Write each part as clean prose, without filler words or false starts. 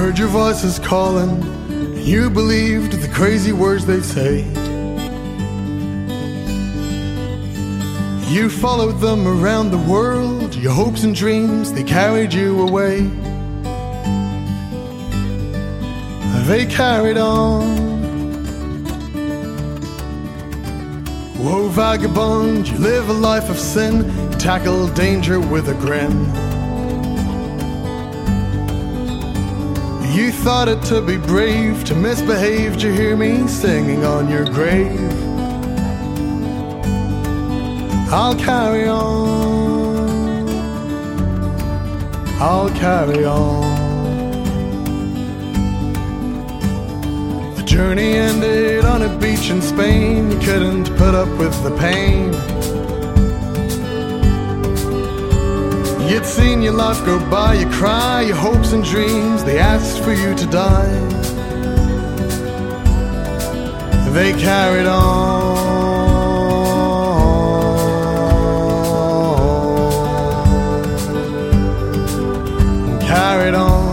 heard your voices calling, and you believed the crazy words they'd say. You followed them around the world, your hopes and dreams, they carried you away. They carried on. Whoa, vagabond, you live a life of sin, tackle danger with a grin. You thought it to be brave to misbehave. Did you hear me singing on your grave? I'll carry on, I'll carry on. The journey ended on a beach in Spain. You couldn't put up with the pain. You'd seen your life go by, you cry, your hopes and dreams, they asked for you to die. They carried on. Carried on.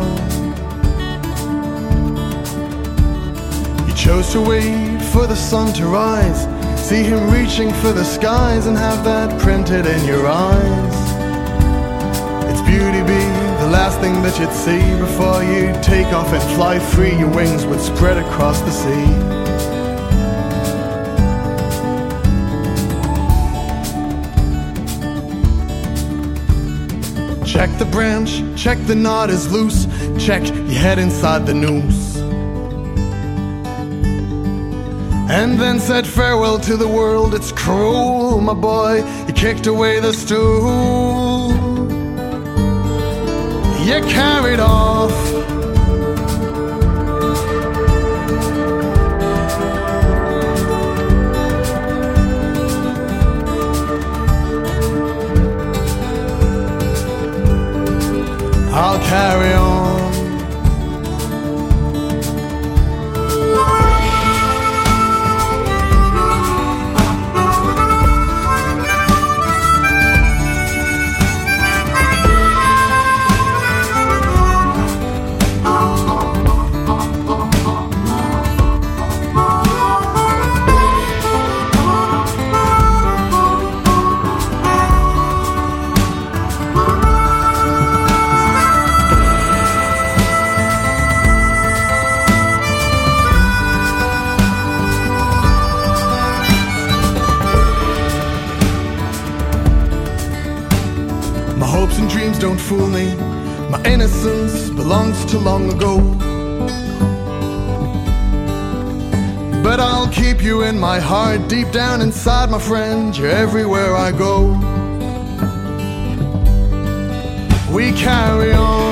You chose to wait for the sun to rise, see him reaching for the skies, and have that printed in your eyes. Its beauty be the last thing that you'd see before you'd take off and fly free. Your wings would spread across the sea. Check the branch, check the knot is loose, check your head inside the noose. And then said farewell to the world. It's cruel, my boy, you kicked away the stool. You carried off. I'll carry on. My hopes and dreams don't fool me. My innocence belongs to long ago. But I'll keep you in my heart, deep down inside, my friend. You're everywhere I go. We carry on.